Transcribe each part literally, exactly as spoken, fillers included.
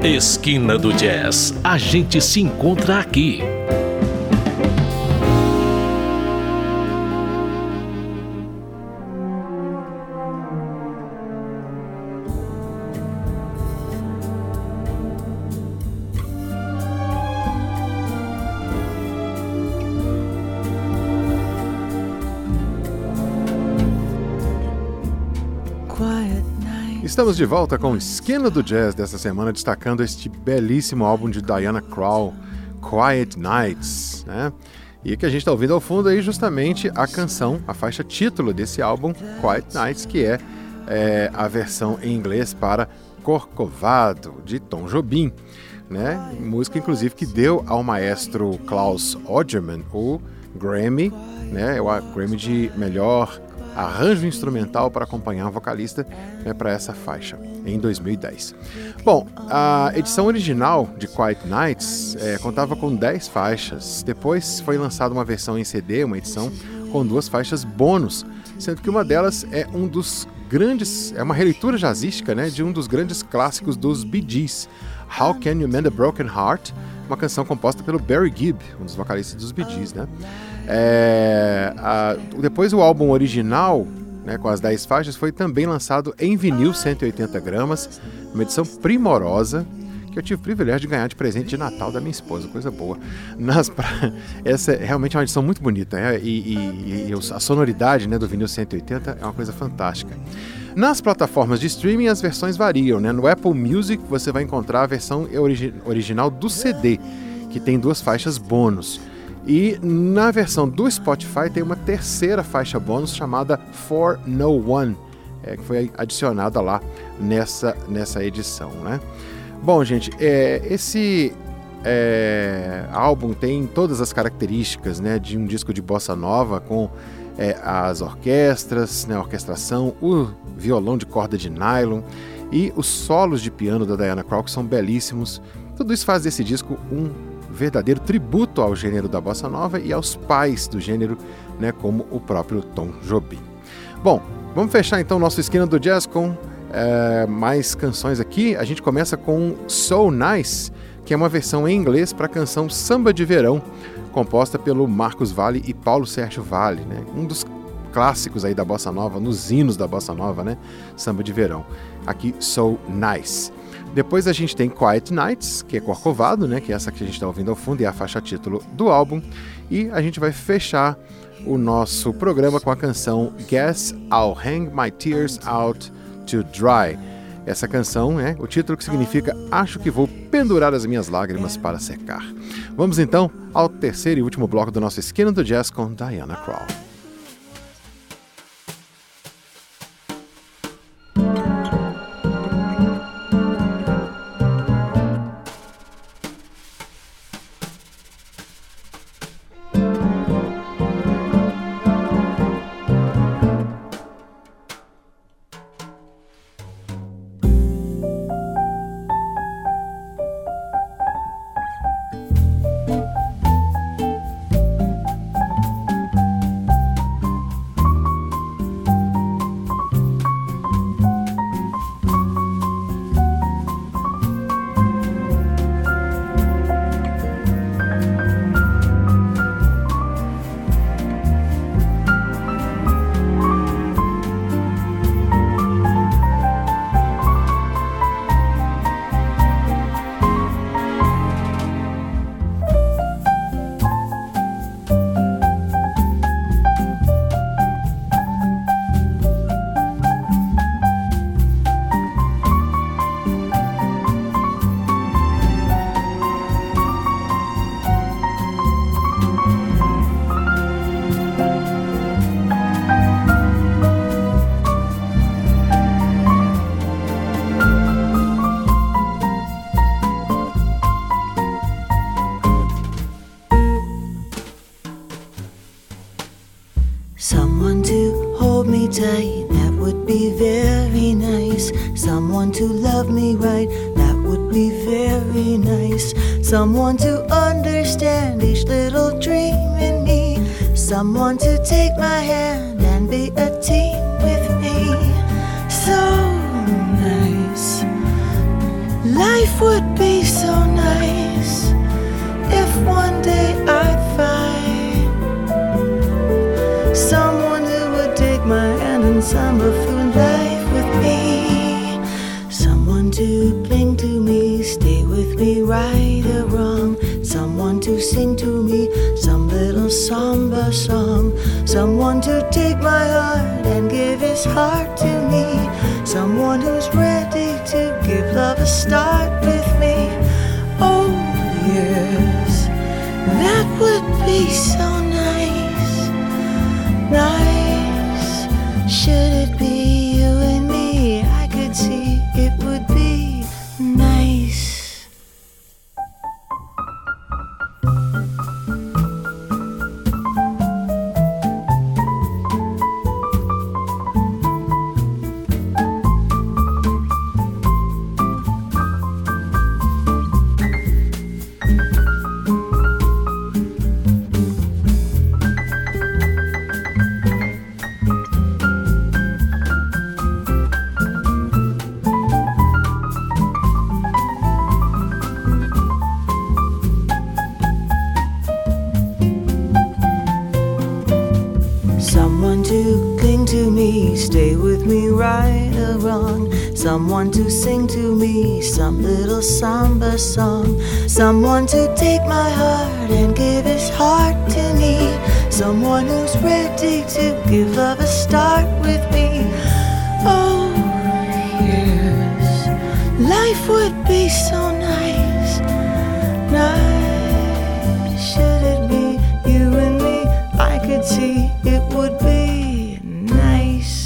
Esquina do Jazz, a gente se encontra aqui. Estamos de volta com o Esquina do Jazz dessa semana, destacando este belíssimo álbum de Diana Krall, Quiet Nights, né? E que a gente está ouvindo ao fundo aí justamente a canção, a faixa título desse álbum, Quiet Nights, que é, é a versão em inglês para Corcovado, de Tom Jobim, né? Música, inclusive, que deu ao maestro Klaus Ogerman o Grammy, né? O Grammy de melhor arranjo instrumental para acompanhar o vocalista, né, para essa faixa, em dois mil e dez. Bom, a edição original de Quiet Nights é, contava com dez faixas. Depois foi lançada uma versão em C D, uma edição com duas faixas bônus, sendo que uma delas é um dos grandes, é uma releitura jazzística, né, de um dos grandes clássicos dos Bee Gees, How Can You Mend a Broken Heart, uma canção composta pelo Barry Gibb, um dos vocalistas dos Bee Gees, né? É, a, depois o álbum original, né, com as dez faixas, foi também lançado em vinil cento e oitenta gramas, uma edição primorosa, que eu tive o privilégio de ganhar de presente de Natal da minha esposa, coisa boa. Nas, pra, essa é realmente uma edição muito bonita, né? e, e, e a sonoridade, né, do vinil cento e oitenta é uma coisa fantástica. Nas plataformas de streaming as versões variam, né? No Apple Music você vai encontrar a versão origi- original do C D, que tem duas faixas bônus. E na versão do Spotify tem uma terceira faixa bônus chamada For No One, é, que foi adicionada lá nessa, nessa edição, né? Bom, gente, é, esse é, álbum tem todas as características, né, de um disco de bossa nova, com é, as orquestras, né, a orquestração, o violão de corda de nylon e os solos de piano da Diana Krall, que são belíssimos. Tudo isso faz desse disco um verdadeiro tributo ao gênero da bossa nova e aos pais do gênero, né, como o próprio Tom Jobim. Bom, vamos fechar então nosso Esquina do Jazz com é, mais canções aqui. A gente começa com So Nice, que é uma versão em inglês para a canção Samba de Verão, composta pelo Marcos Valle e Paulo Sérgio Valle, né? Um dos clássicos aí da bossa nova, nos hinos da bossa nova, né? Samba de Verão. Aqui, So Nice. Depois a gente tem Quiet Nights, que é Corcovado, né? Que é essa que a gente está ouvindo ao fundo e é a faixa título do álbum. E a gente vai fechar o nosso programa com a canção Guess I'll Hang My Tears Out to Dry. Essa canção é o título que significa Acho que vou pendurar as minhas lágrimas para secar. Vamos então ao terceiro e último bloco do nosso Esquina do Jazz com Diana Krall. Someone to hold me tight, that would be very nice. Someone to love me right, that would be very nice. Someone to understand each little dream in me. Someone to take my hand and be a team with me. So nice. Life Life would be so nice if one day I'd find someone who would take my hand and summer through life with me. Someone to cling to me, stay with me, right or wrong. Someone to sing to me some little samba song. Someone to take my heart and give his heart to me. Someone who's ready to give love a start with me. Oh yes, that would be so nice. Nice. Should it be you and me, I could see it would be nice. Someone to sing to me some little samba song. Someone to take my heart and give his heart to me. Someone who's ready to give love a start with me. Oh yes, life would be so nice. Nice. Should it be you and me, I could see it would be nice.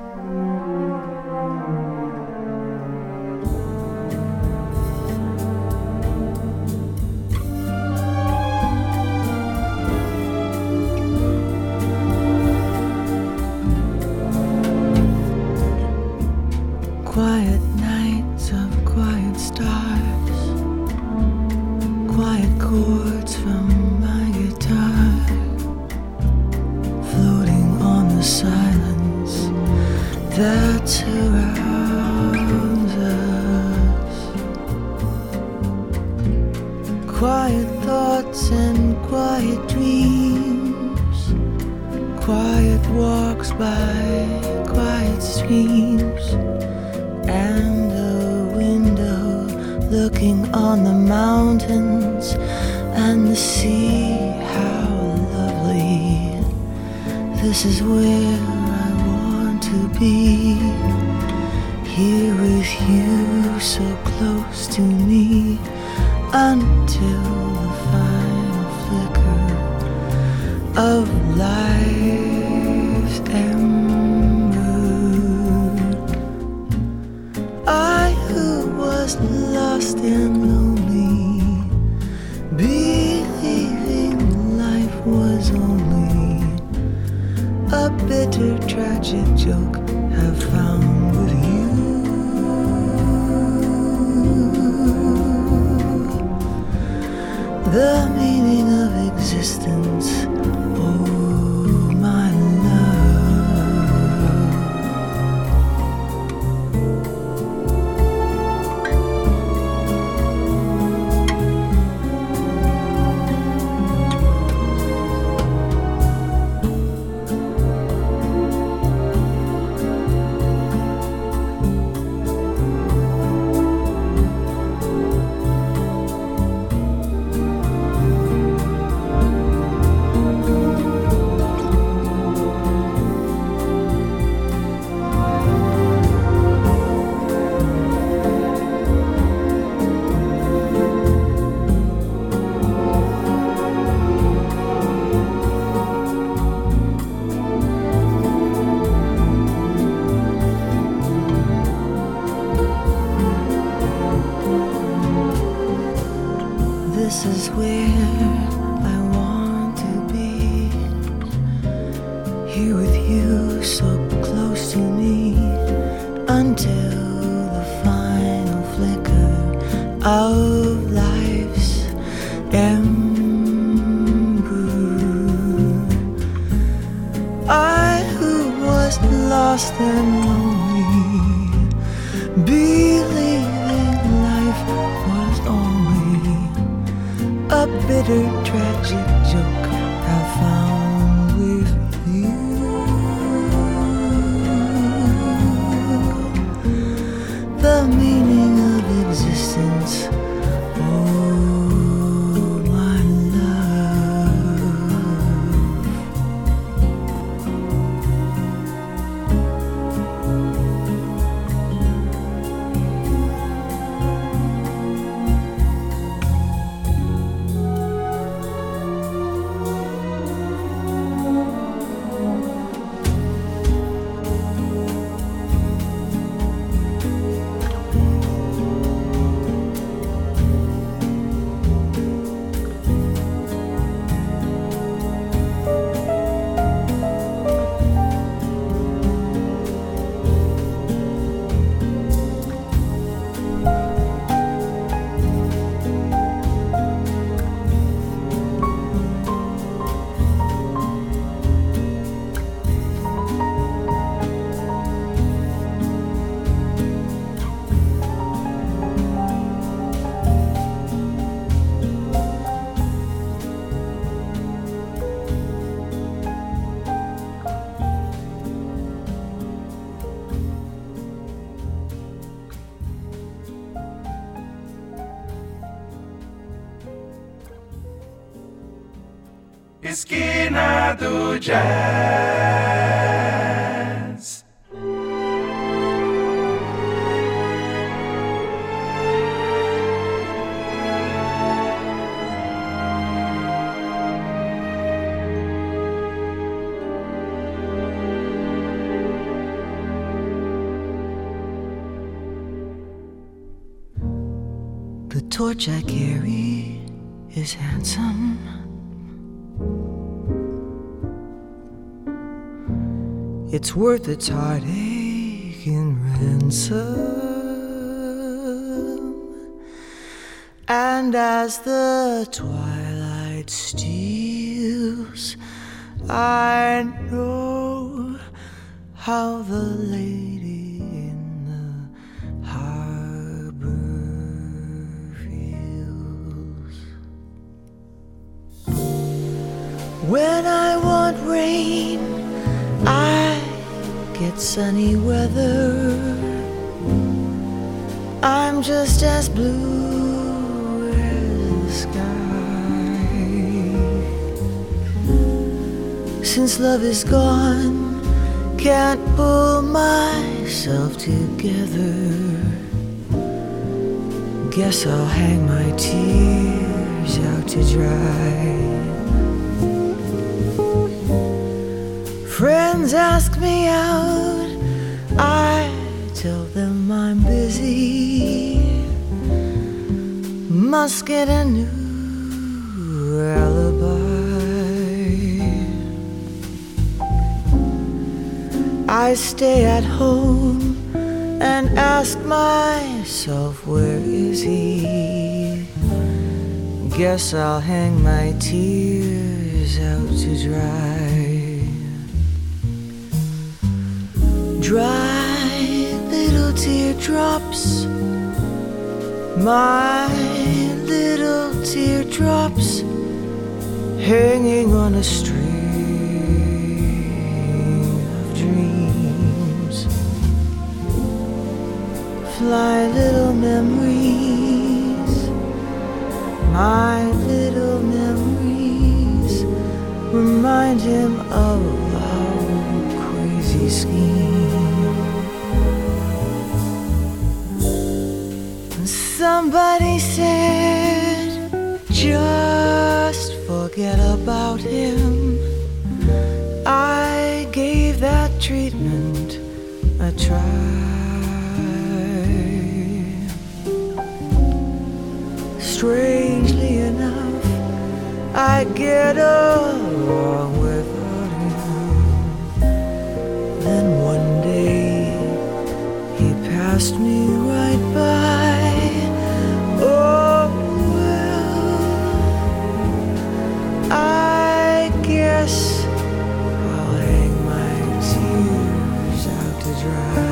Quiet nights of quiet stars, quiet chords from my guitar, floating on the silence that surrounds us. Quiet thoughts and quiet dreams, quiet walks by quiet streams, and a window looking on the mountains and the sea. How lovely. This is where I want to be, here with you so close to me, until the final flicker of life's ember. I who was lost and lonely, believing life was only a bitter tragic joke, have found with you the meaning of existence. Oh my This is where I want to be, here with you so close to me, until the final flicker of life's ember. I who was lost and lonely, believing life bitter, tragic joke I found with you. The meaning of existence, oh my love. Esquina do Jazz. The torch I carry is handsome. It's worth its heartache in ransom. And as the twilight steals, I know how the lady in the harbor feels. When I want rain, I get sunny weather. I'm just as blue as the sky. Since love is gone, can't pull myself together. Guess I'll hang my tears out to dry. Friends ask me out, I tell them I'm busy. Must get a new alibi. I stay at home and ask myself, where is he? Guess I'll hang my tears out to dry. Dry little teardrops, my little teardrops, hanging on a string of dreams. Fly little memories, my little memories, remind him of our crazy scheme. Somebody said, just forget about him. I gave that treatment a try. Strangely enough, I get along without him. Then one day, he passed me right by. Oh, well, I guess I'll hang my tears out to dry.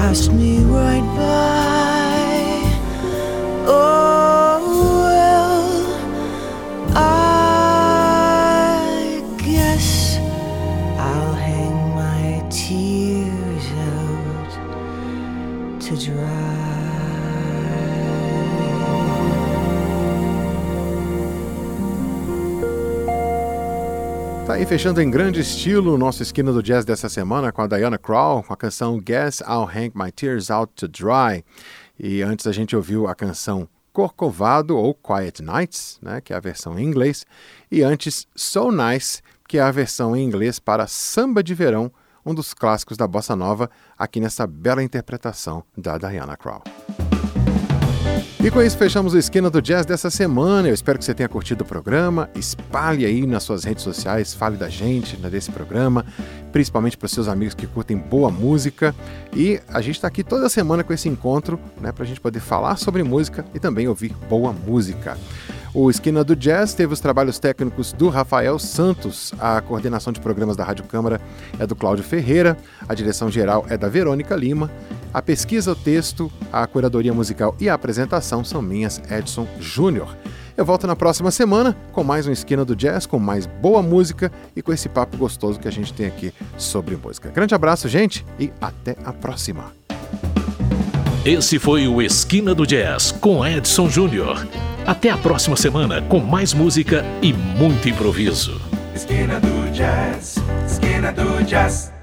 passed me right by. Oh well, I guess I'll hang my tears out to dry. Tá aí fechando em grande estilo o nosso Esquina do Jazz dessa semana com a Diana Krall, com a canção Guess I'll Hang My Tears Out to Dry. E antes a gente ouviu a canção Corcovado ou Quiet Nights, né, que é a versão em inglês, e antes So Nice, que é a versão em inglês para Samba de Verão, um dos clássicos da bossa nova, aqui nessa bela interpretação da Diana Krall. E com isso fechamos o Esquina do Jazz dessa semana. Eu espero que você tenha curtido o programa. Espalhe aí nas suas redes sociais, fale da gente, né, desse programa, principalmente para os seus amigos que curtem boa música. E a gente está aqui toda semana com esse encontro, né, para a gente poder falar sobre música e também ouvir boa música. O Esquina do Jazz teve os trabalhos técnicos do Rafael Santos, a coordenação de programas da Rádio Câmara é do Cláudio Ferreira, a direção geral é da Verônica Lima, a pesquisa, o texto, a curadoria musical e a apresentação são minhas, Edson Júnior. Eu volto na próxima semana com mais um Esquina do Jazz, com mais boa música e com esse papo gostoso que a gente tem aqui sobre música. Grande abraço, gente, e até a próxima. Esse foi o Esquina do Jazz com Edson Júnior. Até a próxima semana com mais música e muito improviso. Esquina do Jazz, Esquina do Jazz.